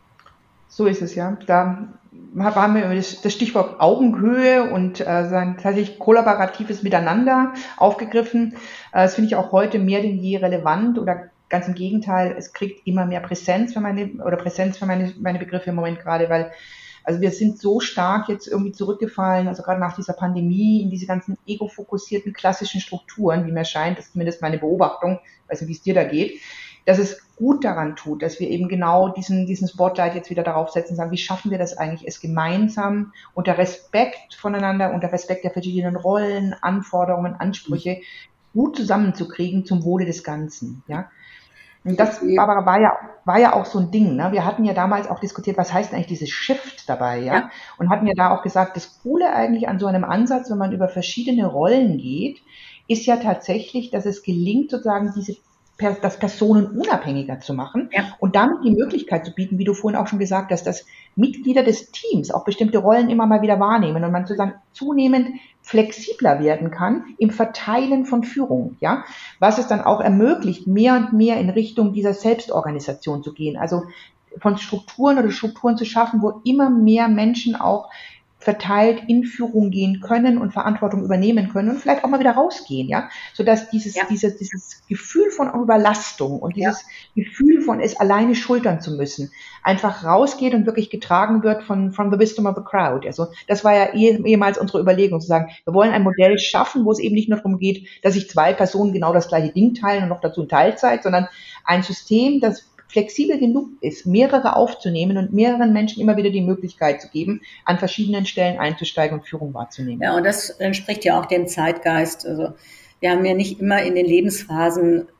So ist es, ja. Da haben wir das Stichwort Augenhöhe und tatsächlich kollaboratives Miteinander aufgegriffen. Das finde ich auch heute mehr denn je relevant oder ganz im Gegenteil, es kriegt immer mehr Präsenz für meine Begriffe im Moment gerade, weil also wir sind so stark jetzt irgendwie zurückgefallen, also gerade nach dieser Pandemie, in diese ganzen ego-fokussierten klassischen Strukturen, wie mir scheint, das ist zumindest meine Beobachtung, ich weiß nicht, wie es dir da geht, dass es gut daran tut, dass wir eben genau diesen Spotlight jetzt wieder darauf setzen, sagen, wie schaffen wir das eigentlich, es gemeinsam unter Respekt voneinander, unter Respekt der verschiedenen Rollen, Anforderungen, Ansprüche gut zusammenzukriegen zum Wohle des Ganzen, ja. Und das, Barbara, war ja auch so ein Ding, ne? Wir hatten ja damals auch diskutiert, was heißt eigentlich dieses Shift dabei, ja? Ja, Und hatten ja da auch gesagt, das Coole eigentlich an so einem Ansatz, wenn man über verschiedene Rollen geht, ist ja tatsächlich, dass es gelingt, sozusagen das Personen unabhängiger zu machen ja, und damit die Möglichkeit zu bieten, wie du vorhin auch schon gesagt hast, dass Mitglieder des Teams auch bestimmte Rollen immer mal wieder wahrnehmen und man sozusagen zunehmend flexibler werden kann im Verteilen von Führung, ja, was es dann auch ermöglicht, mehr und mehr in Richtung dieser Selbstorganisation zu gehen, also von Strukturen zu schaffen, wo immer mehr Menschen auch verteilt in Führung gehen können und Verantwortung übernehmen können und vielleicht auch mal wieder rausgehen, ja, sodass ja, dieses Gefühl von Überlastung und ja. dieses Gefühl von es alleine schultern zu müssen, einfach rausgeht und wirklich getragen wird from the wisdom of the crowd. Also das war ja ehemals unsere Überlegung, zu sagen, wir wollen ein Modell schaffen, wo es eben nicht nur darum geht, dass sich zwei Personen genau das gleiche Ding teilen und noch dazu in Teilzeit, sondern ein System, das flexibel genug ist, mehrere aufzunehmen und mehreren Menschen immer wieder die Möglichkeit zu geben, an verschiedenen Stellen einzusteigen und Führung wahrzunehmen. Ja, und das entspricht ja auch dem Zeitgeist. Also wir haben ja nicht immer in den Lebensphasen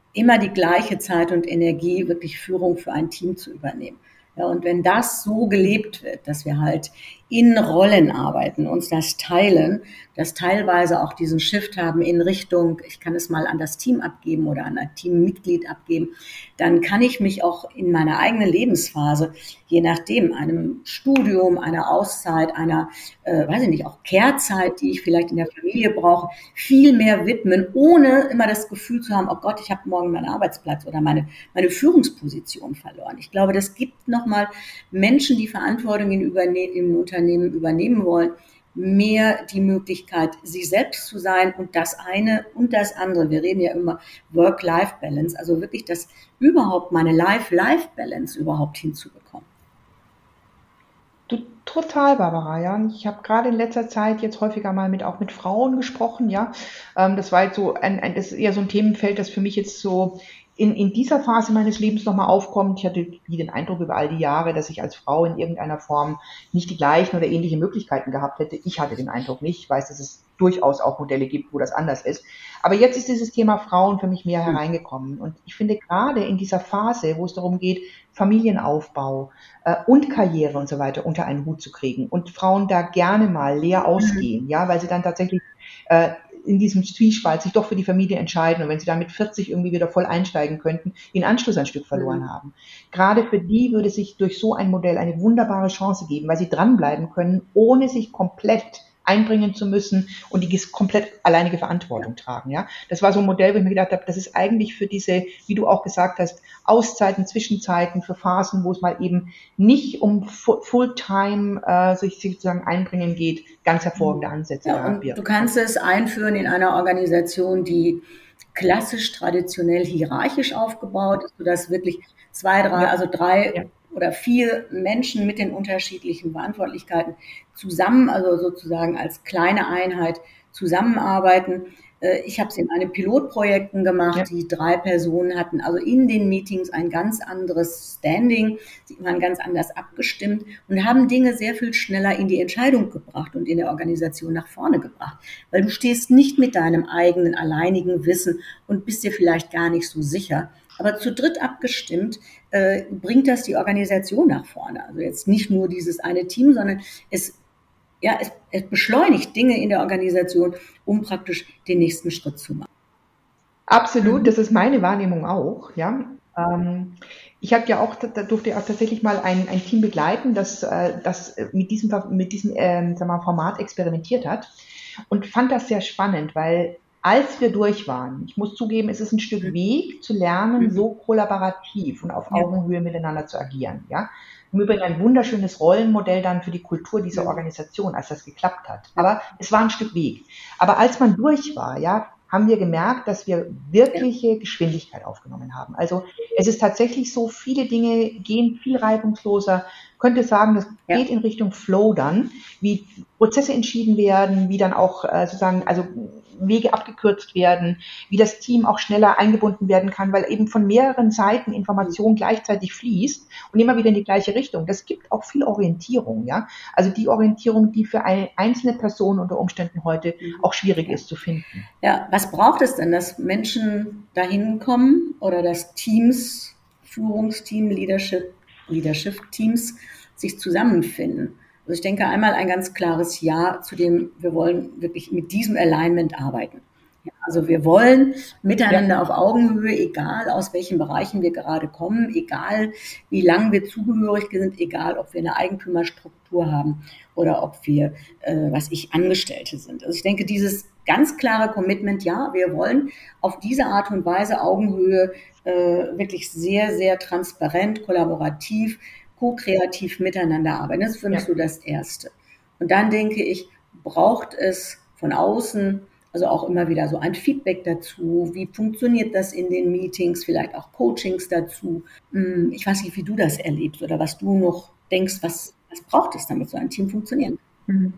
immer die gleiche Zeit und Energie, wirklich Führung für ein Team zu übernehmen. Ja, und wenn das so gelebt wird, dass wir halt in Rollen arbeiten, uns das teilen, dass teilweise auch diesen Shift haben in Richtung, ich kann es mal an das Team abgeben oder an ein Teammitglied abgeben, dann kann ich mich auch in meiner eigenen Lebensphase, je nachdem, einem Studium, einer Auszeit, einer, weiß ich nicht, auch Kehrzeit, die ich vielleicht in der Familie brauche, viel mehr widmen, ohne immer das Gefühl zu haben, oh Gott, ich habe morgen meinen Arbeitsplatz oder meine Führungsposition verloren. Ich glaube, das gibt nochmal Menschen, die Verantwortung im Unternehmen übernehmen wollen, mehr die Möglichkeit, sie selbst zu sein und das eine und das andere. Wir reden ja immer Work-Life-Balance, also wirklich das überhaupt meine Life-Life-Balance überhaupt hinzubekommen. Du, total, Barbara, ja. Und ich habe gerade in letzter Zeit jetzt häufiger mal auch mit Frauen gesprochen, ja. Das war jetzt so das ist eher so ein Themenfeld, das für mich jetzt so in dieser Phase meines Lebens nochmal aufkommt. Ich hatte nie den Eindruck über all die Jahre, dass ich als Frau in irgendeiner Form nicht die gleichen oder ähnliche Möglichkeiten gehabt hätte. Ich hatte den Eindruck nicht. Ich weiß, dass es durchaus auch Modelle gibt, wo das anders ist. Aber jetzt ist dieses Thema Frauen für mich mehr hereingekommen. Und ich finde gerade in dieser Phase, wo es darum geht, Familienaufbau, und Karriere und so weiter unter einen Hut zu kriegen und Frauen da gerne mal leer ausgehen, ja, weil sie dann tatsächlich äh, in diesem Zwiespalt sich doch für die Familie entscheiden und wenn sie dann mit 40 irgendwie wieder voll einsteigen könnten, den Anschluss ein Stück verloren haben. Gerade für die würde sich durch so ein Modell eine wunderbare Chance geben, weil sie dranbleiben können, ohne sich komplett einbringen zu müssen und die komplett alleinige Verantwortung tragen. Ja, das war so ein Modell, wo ich mir gedacht habe, das ist eigentlich für diese, wie du auch gesagt hast, Auszeiten, Zwischenzeiten, für Phasen, wo es mal eben nicht um Fulltime sich sozusagen einbringen geht, ganz hervorragende Ansätze Ja, da und du birgt. kannst es einführen in einer Organisation, die klassisch traditionell hierarchisch aufgebaut ist, sodass wirklich Ja, also drei ja, oder vier Menschen mit den unterschiedlichen Verantwortlichkeiten zusammen, also sozusagen als kleine Einheit zusammenarbeiten. Ich habe es in einem Pilotprojekten gemacht, ja. die 3 Personen hatten also in den Meetings ein ganz anderes Standing, sie waren ganz anders abgestimmt und haben Dinge sehr viel schneller in die Entscheidung gebracht und in der Organisation nach vorne gebracht. Weil du stehst nicht mit deinem eigenen alleinigen Wissen und bist dir vielleicht gar nicht so sicher. Aber zu dritt abgestimmt bringt das die Organisation nach vorne. Also jetzt nicht nur dieses eine Team, sondern es beschleunigt Dinge in der Organisation, um praktisch den nächsten Schritt zu machen. Absolut, das ist meine Wahrnehmung auch, ja. Ich habe ja auch, da durfte ja auch tatsächlich mal ein Team begleiten, das mit diesem sag mal, Format experimentiert hat und fand das sehr spannend, weil als wir durch waren, ich muss zugeben, es ist ein Stück Weg zu lernen, Mhm. so kollaborativ und auf Ja. Augenhöhe miteinander zu agieren, ja. Im Übrigen ein wunderschönes Rollenmodell dann für die Kultur dieser Mhm. Organisation, als das geklappt hat. Aber es war ein Stück Weg. Aber als man durch war, ja, haben wir gemerkt, dass wir Ja. wirkliche Geschwindigkeit aufgenommen haben. Also es ist tatsächlich so, viele Dinge gehen viel reibungsloser. Ich könnte sagen, das Ja. geht in Richtung Flow dann, wie Prozesse entschieden werden, wie dann auch sozusagen, also Wege abgekürzt werden, wie das Team auch schneller eingebunden werden kann, weil eben von mehreren Seiten Information gleichzeitig fließt und immer wieder in die gleiche Richtung. Das gibt auch viel Orientierung, ja. Also die Orientierung, die für eine einzelne Person unter Umständen heute auch schwierig Ja. ist zu finden. Ja, was braucht es denn, dass Menschen dahin kommen oder dass Teams, Führungsteam, Leadership-Teams sich zusammenfinden? Also ich denke einmal ein ganz klares Ja zu dem, wir wollen wirklich mit diesem Alignment arbeiten. Ja, also wir wollen Ja, miteinander auf Augenhöhe, egal aus welchen Bereichen wir gerade kommen, egal wie lange wir zugehörig sind, egal ob wir eine Eigentümerstruktur haben oder ob wir, Angestellte sind. Also ich denke, dieses ganz klare Commitment, ja, wir wollen auf diese Art und Weise Augenhöhe wirklich sehr, sehr transparent, kollaborativ, ko-kreativ miteinander arbeiten. Das ist für mich ja. so das Erste. Und dann denke ich, braucht es von außen also auch immer wieder so ein Feedback dazu. Wie funktioniert das in den Meetings? Vielleicht auch Coachings dazu. Ich weiß nicht, wie du das erlebst oder was du noch denkst, was braucht es, damit so ein Team funktionieren kann. Mhm.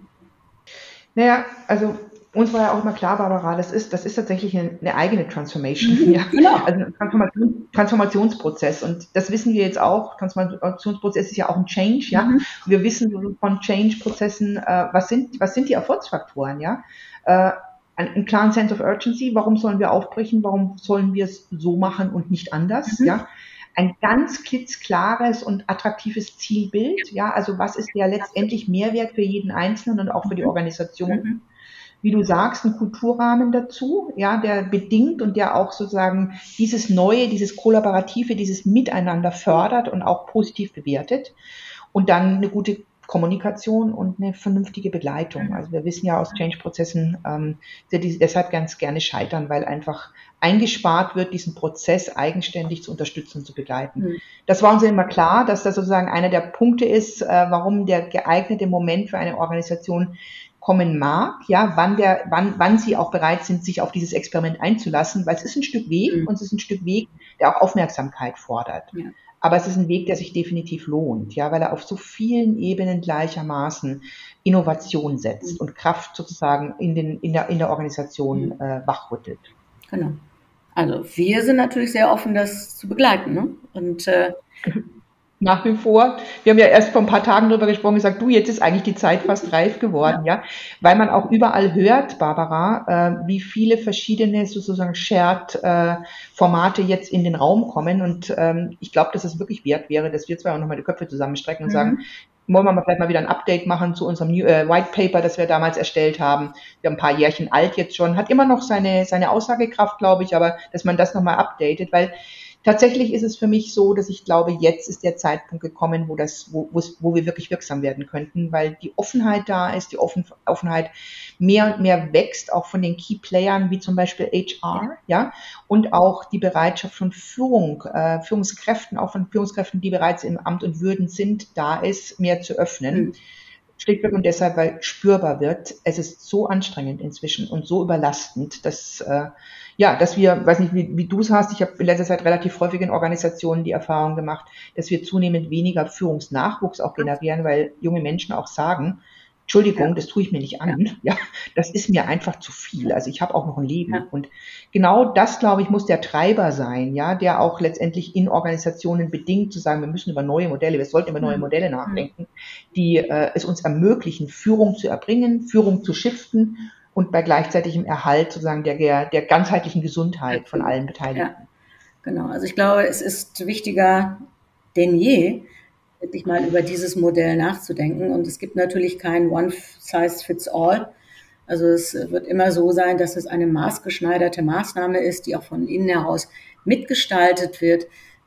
Naja, also uns war ja auch immer klar, Barbara, das ist tatsächlich eine eigene Transformation, ja. Genau. Also ein Transformationsprozess. Und das wissen wir jetzt auch. Transformationsprozess ist ja auch ein Change, ja. Mhm. Und wir wissen von Change-Prozessen, was sind die Erfolgsfaktoren, ja. Äh, einen klaren Sense of Urgency. Warum sollen wir aufbrechen? Warum sollen wir es so machen und nicht anders? Ja, ein ganz klitzklares und attraktives Zielbild. Ja, also was ist der letztendlich Mehrwert für jeden Einzelnen und auch für die Organisation? Wie du sagst, ein Kulturrahmen dazu, ja, der bedingt und der auch sozusagen dieses Neue, dieses Kollaborative, dieses Miteinander fördert und auch positiv bewertet. Und dann eine gute Kommunikation und eine vernünftige Begleitung. Also wir wissen ja aus Change-Prozessen, die deshalb ganz gerne scheitern, weil einfach eingespart wird, diesen Prozess eigenständig zu unterstützen und zu begleiten. Das war uns immer klar, dass das sozusagen einer der Punkte ist, warum der geeignete Moment für eine Organisation kommen mag, ja, wann sie auch bereit sind, sich auf dieses Experiment einzulassen, weil es ist ein Stück Weg und es ist ein Stück Weg, der auch Aufmerksamkeit fordert. Ja. Aber es ist ein Weg, der sich definitiv lohnt, ja, weil er auf so vielen Ebenen gleichermaßen Innovation setzt und Kraft sozusagen in der Organisation wachrüttelt. Genau. Also wir sind natürlich sehr offen, das zu begleiten, ne? Und nach wie vor. Wir haben ja erst vor ein paar Tagen darüber gesprochen, gesagt, du, jetzt ist eigentlich die Zeit fast reif geworden, ja, weil man auch überall hört, Barbara, wie viele verschiedene sozusagen Shared-Formate jetzt in den Raum kommen und ich glaube, dass es wirklich wert wäre, dass wir zwei auch nochmal die Köpfe zusammenstrecken und sagen, wollen wir mal vielleicht mal wieder ein Update machen zu unserem White Paper, das wir damals erstellt haben. Wir haben ein paar Jährchen alt jetzt schon, hat immer noch seine Aussagekraft, glaube ich, aber dass man das nochmal updatet, weil tatsächlich ist es für mich so, dass ich glaube, jetzt ist der Zeitpunkt gekommen, wo wir wirklich wirksam werden könnten, weil die Offenheit da ist, die Offenheit mehr und mehr wächst, auch von den Key Playern, wie zum Beispiel HR, ja, und auch die Bereitschaft von Führungskräften, auch von Führungskräften, die bereits im Amt und Würden sind, da ist, mehr zu öffnen. Schlichtweg und deshalb, weil spürbar wird, es ist so anstrengend inzwischen und so überlastend, dass wir, weiß nicht, wie du es hast, ich habe in letzter Zeit relativ häufig in Organisationen die Erfahrung gemacht, dass wir zunehmend weniger Führungsnachwuchs auch generieren, weil junge Menschen auch sagen, Entschuldigung, das tue ich mir nicht an. Ja, das ist mir einfach zu viel. Also ich habe auch noch ein Leben. Ja. Und genau das, glaube ich, muss der Treiber sein, ja, der auch letztendlich in Organisationen bedingt zu sagen, wir müssen über neue Modelle, wir sollten über neue Modelle nachdenken, die es uns ermöglichen, Führung zu erbringen, Führung zu shiften und bei gleichzeitigem Erhalt sozusagen der ganzheitlichen Gesundheit von allen Beteiligten. Ja, genau. Also ich glaube, es ist wichtiger denn je, wirklich mal über dieses Modell nachzudenken. Und es gibt natürlich kein One-Size-Fits-All. Also es wird immer so sein, dass es eine maßgeschneiderte Maßnahme ist, die auch von innen heraus mitgestaltet wird.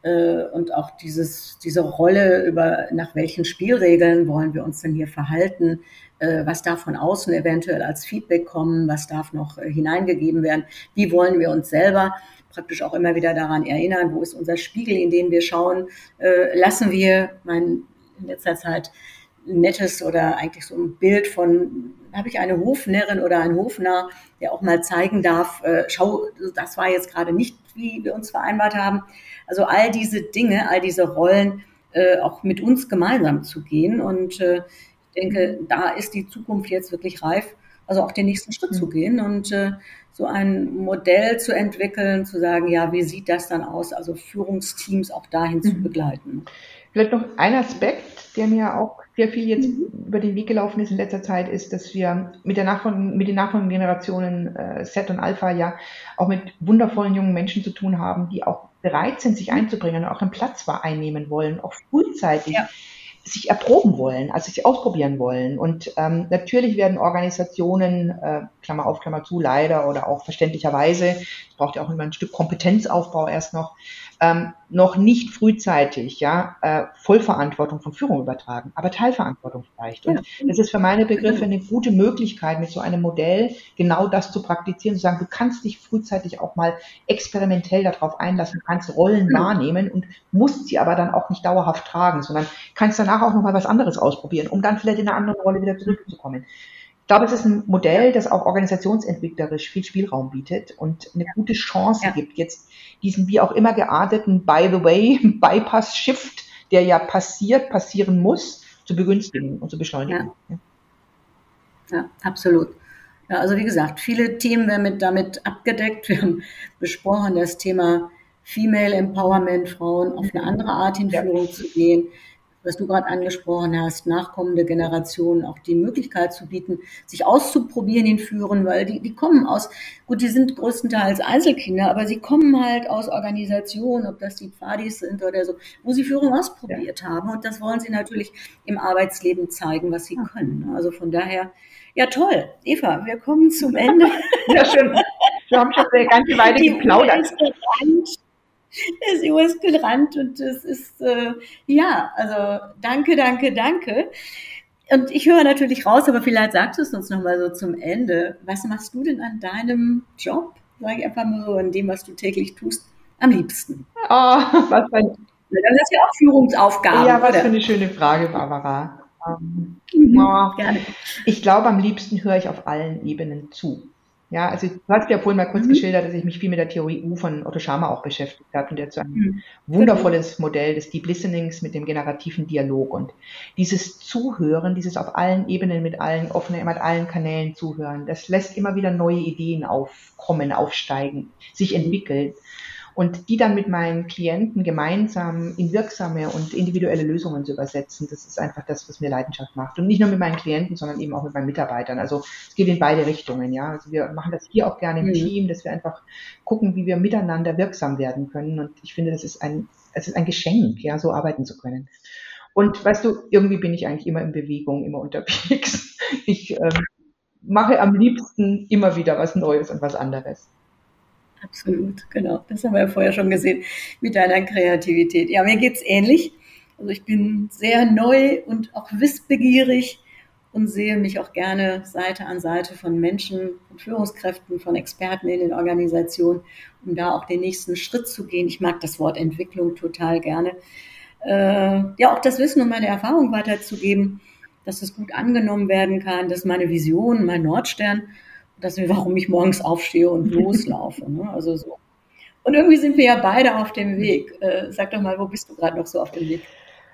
Und auch diese Rolle nach welchen Spielregeln wollen wir uns denn hier verhalten, was darf von außen eventuell als Feedback kommen, was darf noch hineingegeben werden, wie wollen wir uns selber praktisch auch immer wieder daran erinnern, wo ist unser Spiegel, in den wir schauen, lassen wir, in letzter Zeit ein nettes oder eigentlich so ein Bild von, habe ich eine Hofnärrin oder einen Hofnarr, der auch mal zeigen darf, schau, das war jetzt gerade nicht, wie wir uns vereinbart haben. Also all diese Dinge, all diese Rollen auch mit uns gemeinsam zu gehen. Und ich denke, da ist die Zukunft jetzt wirklich reif, also auch den nächsten Schritt zu gehen und so ein Modell zu entwickeln, zu sagen, ja, wie sieht das dann aus, also Führungsteams auch dahin zu begleiten. Vielleicht noch ein Aspekt, der mir auch sehr viel jetzt über den Weg gelaufen ist in letzter Zeit, ist, dass wir mit den nachfolgenden Generationen Z und Alpha ja auch mit wundervollen jungen Menschen zu tun haben, die auch bereit sind, sich einzubringen und auch einen Platz einnehmen wollen, auch frühzeitig sich erproben wollen, also sich ausprobieren wollen. Und natürlich werden Organisationen, Klammer auf, Klammer zu, leider oder auch verständlicherweise, es braucht ja auch immer ein Stück Kompetenzaufbau erst noch nicht frühzeitig Vollverantwortung von Führung übertragen, aber Teilverantwortung vielleicht. Und das ist für meine Begriffe eine gute Möglichkeit, mit so einem Modell genau das zu praktizieren, zu sagen, du kannst dich frühzeitig auch mal experimentell darauf einlassen, du kannst Rollen wahrnehmen und musst sie aber dann auch nicht dauerhaft tragen, sondern kannst danach auch noch mal was anderes ausprobieren, um dann vielleicht in eine andere Rolle wieder zurückzukommen. Ich glaube, es ist ein Modell, das auch organisationsentwicklerisch viel Spielraum bietet und eine gute Chance gibt, jetzt diesen wie auch immer gearteten By-the-way-Bypass-Shift, der ja passieren muss, zu begünstigen und zu beschleunigen. Ja, absolut. Ja, also wie gesagt, viele Themen werden damit abgedeckt. Wir haben besprochen, das Thema Female Empowerment, Frauen auf eine andere Art in Führung zu gehen. was du gerade angesprochen hast, nachkommende Generationen auch die Möglichkeit zu bieten, sich auszuprobieren in Führen, weil die kommen aus, gut, die sind größtenteils Einzelkinder, aber sie kommen halt aus Organisationen, ob das die Pfadis sind oder so, wo sie Führung ausprobiert haben. Und das wollen sie natürlich im Arbeitsleben zeigen, was sie können. Also von daher, ja toll. Eva, wir kommen zum Ende. Ja, schön. Wir haben schon eine ganze Weile geplaudert. Die Uhr ist gerannt und es ist, also danke. Und ich höre natürlich raus, aber vielleicht sagst du es uns nochmal so zum Ende. Was machst du denn an deinem Job, sage ich einfach mal so, an dem, was du täglich tust, am liebsten? Oh, was ein... Dann hast du ja auch Führungsaufgaben. Ja, was für eine schöne Frage, Barbara. Gerne. Ich glaube, am liebsten höre ich auf allen Ebenen zu. Ja, also du hast ja vorhin mal kurz geschildert, dass ich mich viel mit der Theorie U von Otto Scharmer auch beschäftigt habe und der zu einem wundervolles Modell des Deep Listenings mit dem generativen Dialog und dieses Zuhören, dieses auf allen Ebenen mit allen offenen, mit allen Kanälen zuhören, das lässt immer wieder neue Ideen aufkommen, aufsteigen, sich entwickeln. Und die dann mit meinen Klienten gemeinsam in wirksame und individuelle Lösungen zu übersetzen, das ist einfach das, was mir Leidenschaft macht. Und nicht nur mit meinen Klienten, sondern eben auch mit meinen Mitarbeitern. Also es geht in beide Richtungen, ja. Also wir machen das hier auch gerne im Team, dass wir einfach gucken, wie wir miteinander wirksam werden können. Und ich finde, es ist ein Geschenk, ja, so arbeiten zu können. Und weißt du, irgendwie bin ich eigentlich immer in Bewegung, immer unterwegs. Ich mache am liebsten immer wieder was Neues und was anderes. Absolut, genau. Das haben wir ja vorher schon gesehen mit deiner Kreativität. Ja, mir geht's ähnlich. Also ich bin sehr neu und auch wissbegierig und sehe mich auch gerne Seite an Seite von Menschen, von Führungskräften, von Experten in den Organisationen, um da auch den nächsten Schritt zu gehen. Ich mag das Wort Entwicklung total gerne. Auch das Wissen und meine Erfahrung weiterzugeben, dass es gut angenommen werden kann, dass meine Vision, mein Nordstern, warum ich morgens aufstehe und loslaufe. Ne? Also so. Und irgendwie sind wir ja beide auf dem Weg. Sag doch mal, wo bist du gerade noch so auf dem Weg?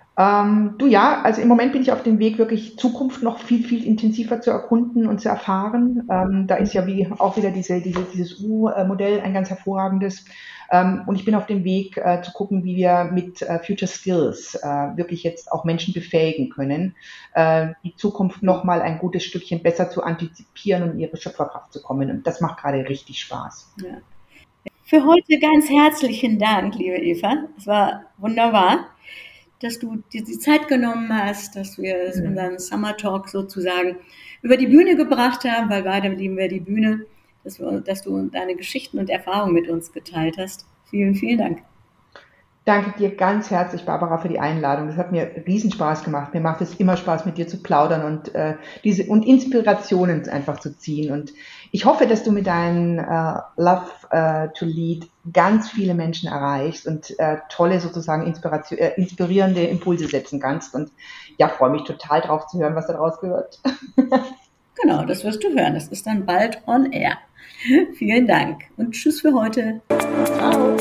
Also im Moment bin ich auf dem Weg, wirklich Zukunft noch viel, viel intensiver zu erkunden und zu erfahren. Da ist ja auch wieder dieses U-Modell ein ganz hervorragendes. Und ich bin auf dem Weg zu gucken, wie wir mit Future Skills wirklich jetzt auch Menschen befähigen können, die Zukunft noch mal ein gutes Stückchen besser zu antizipieren und in ihre Schöpferkraft zu kommen. Und das macht gerade richtig Spaß. Ja. Für heute ganz herzlichen Dank, liebe Eva. Es war wunderbar, dass du dir die Zeit genommen hast, dass wir unseren Summer Talk sozusagen über die Bühne gebracht haben, weil beide lieben wir die Bühne, dass du deine Geschichten und Erfahrungen mit uns geteilt hast. Vielen, vielen Dank. Danke dir ganz herzlich, Barbara, für die Einladung. Das hat mir riesen Spaß gemacht. Mir macht es immer Spaß, mit dir zu plaudern und Inspirationen einfach zu ziehen. Und ich hoffe, dass du mit deinem Love to Lead ganz viele Menschen erreichst und tolle sozusagen inspirierende Impulse setzen kannst. Und ja, freue mich total drauf zu hören, was daraus gehört. Genau, das wirst du hören. Das ist dann bald on air. Vielen Dank und tschüss für heute. Ciao.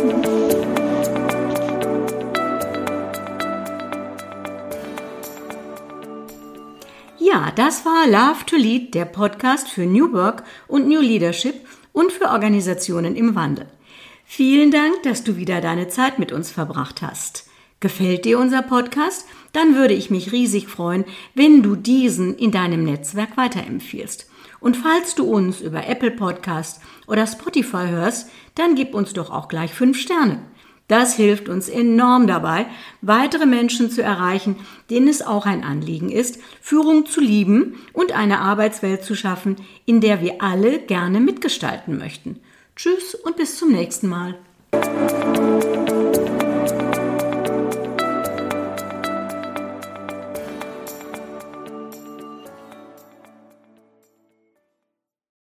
Ja, das war Love to Lead, der Podcast für New Work und New Leadership und für Organisationen im Wandel. Vielen Dank, dass du wieder deine Zeit mit uns verbracht hast. Gefällt dir unser Podcast? Dann würde ich mich riesig freuen, wenn du diesen in deinem Netzwerk weiterempfiehlst. Und falls du uns über Apple Podcast oder Spotify hörst, dann gib uns doch auch gleich 5 Sterne. Das hilft uns enorm dabei, weitere Menschen zu erreichen, denen es auch ein Anliegen ist, Führung zu lieben und eine Arbeitswelt zu schaffen, in der wir alle gerne mitgestalten möchten. Tschüss und bis zum nächsten Mal.